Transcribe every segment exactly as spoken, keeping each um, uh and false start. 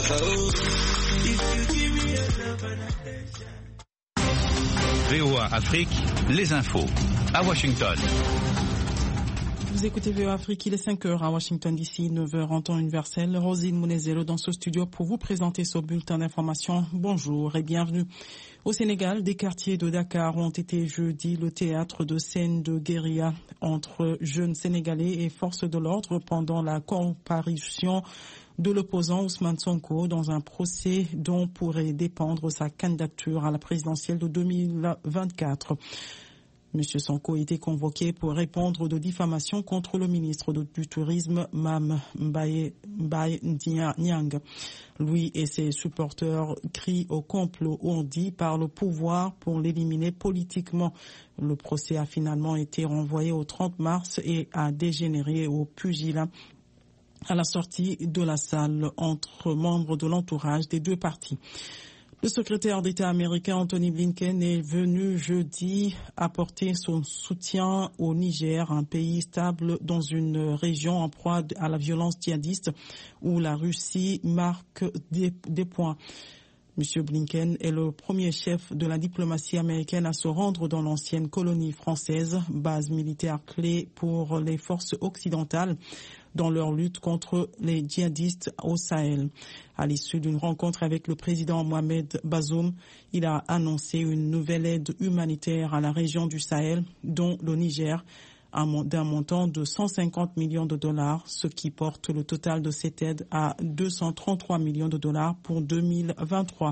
V O A Afrique, les infos à Washington. Vous écoutez V O A Afrique, il est cinq heures à Washington D C, neuf heures en temps universel. Rosine Mounezero dans ce studio pour vous présenter ce bulletin d'information. Bonjour et bienvenue. Au Sénégal, des quartiers de Dakar ont été jeudi le théâtre de scènes de guérilla entre jeunes Sénégalais et forces de l'ordre pendant la comparution de l'opposant Ousmane Sonko dans un procès dont pourrait dépendre sa candidature à la présidentielle de deux mille vingt-quatre. Monsieur Sonko a été convoqué pour répondre de diffamation contre le ministre du Tourisme, Mame Mbaye Niang. Lui et ses supporters crient au complot ourdi par le pouvoir pour l'éliminer politiquement. Le procès a finalement été renvoyé au trente mars et a dégénéré au pugilat à la sortie de la salle entre membres de l'entourage des deux partis. Le secrétaire d'État américain Anthony Blinken est venu jeudi apporter son soutien au Niger, un pays stable dans une région en proie à la violence djihadiste où la Russie marque des, des points. Monsieur Blinken est le premier chef de la diplomatie américaine à se rendre dans l'ancienne colonie française, base militaire clé pour les forces occidentales dans leur lutte contre les djihadistes au Sahel. À l'issue d'une rencontre avec le président Mohamed Bazoum, il a annoncé une nouvelle aide humanitaire à la région du Sahel, dont le Niger, d'un montant de cent cinquante millions de dollars, ce qui porte le total de cette aide à deux cent trente-trois millions de dollars pour deux mille vingt-trois.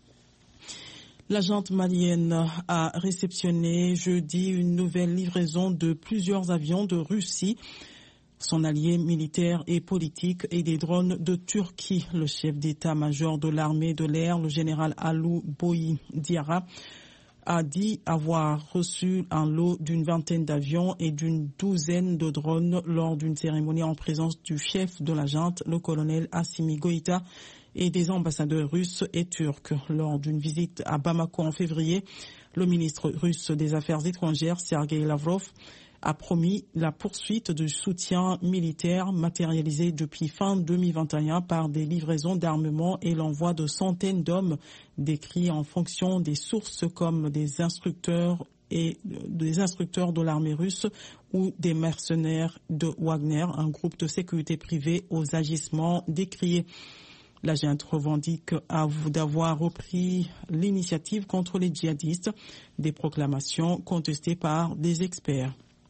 La junte malienne a réceptionné jeudi une nouvelle livraison de plusieurs avions de Russie, son allié militaire et politique, et des drones de Turquie. Le chef d'état-major de l'armée de l'air, le général Alou Boyi Diarra, a dit avoir reçu un lot d'une vingtaine d'avions et d'une douzaine de drones lors d'une cérémonie en présence du chef de la junte, le colonel Assimi Goïta, et des ambassadeurs russes et turcs. Lors d'une visite à Bamako en février, le ministre russe des Affaires étrangères, Sergei Lavrov, a promis la poursuite du soutien militaire matérialisé depuis fin deux mille vingt et un par des livraisons d'armement et l'envoi de centaines d'hommes décrits en fonction des sources comme des instructeurs et des instructeurs de l'armée russe ou des mercenaires de Wagner, un groupe de sécurité privée aux agissements décriés. La junte revendique d'avoir repris l'initiative contre les djihadistes, des proclamations contestées par des experts.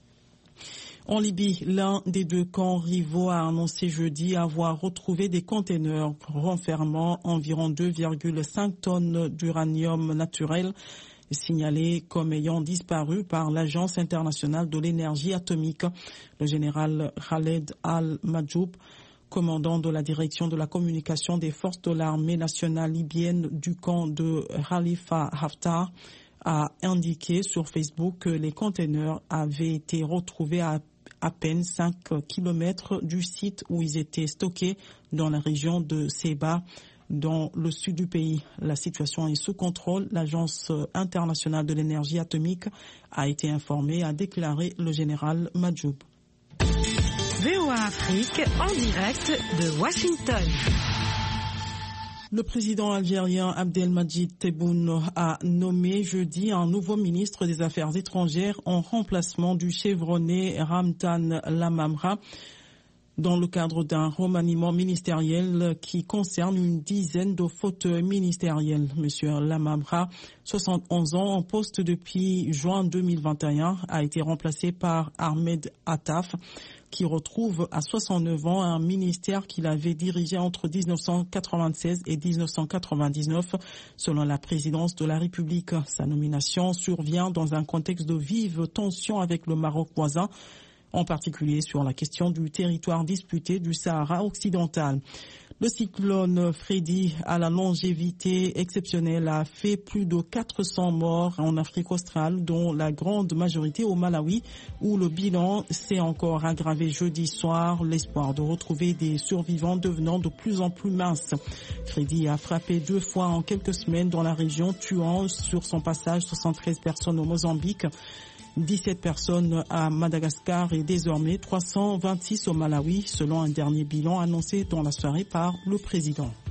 En Libye, l'un des deux camps rivaux a annoncé jeudi avoir retrouvé des conteneurs renfermant environ deux virgule cinq tonnes d'uranium naturel, signalés comme ayant disparu par l'Agence internationale de l'énergie atomique. Le général Khaled Al-Majoub, commandant de la direction de la communication des forces de l'armée nationale libyenne du camp de Khalifa Haftar, a indiqué sur Facebook que les conteneurs avaient été retrouvés à à peine cinq kilomètres du site où ils étaient stockés dans la région de Seba, dans le sud du pays. La situation est sous contrôle. L'Agence internationale de l'énergie atomique a été informée, a déclaré le général Majoub. V O A Afrique en direct de Washington. Le président algérien Abdelmadjid Tebboune a nommé jeudi un nouveau ministre des Affaires étrangères en remplacement du chevronné Ramtan Lamamra dans le cadre d'un remaniement ministériel qui concerne une dizaine de fauteuils ministériels. Monsieur Lamamra, soixante et onze ans, en poste depuis juin deux mille vingt et un, a été remplacé par Ahmed Attaf, qui retrouve à soixante-neuf ans un ministère qu'il avait dirigé entre dix-neuf cent quatre-vingt-seize et dix-neuf cent quatre-vingt-dix-neuf, selon la présidence de la République. Sa nomination survient dans un contexte de vive tension avec le Maroc voisin, en particulier sur la question du territoire disputé du Sahara occidental. Le cyclone Freddy, à la longévité exceptionnelle, a fait plus de quatre cents morts en Afrique australe, dont la grande majorité au Malawi, où le bilan s'est encore aggravé jeudi soir, l'espoir de retrouver des survivants devenant de plus en plus mince. Freddy a frappé deux fois en quelques semaines dans la région, tuant sur son passage soixante-treize personnes au Mozambique, dix-sept personnes à Madagascar et désormais trois cent vingt-six au Malawi, selon un dernier bilan annoncé dans la soirée par le président.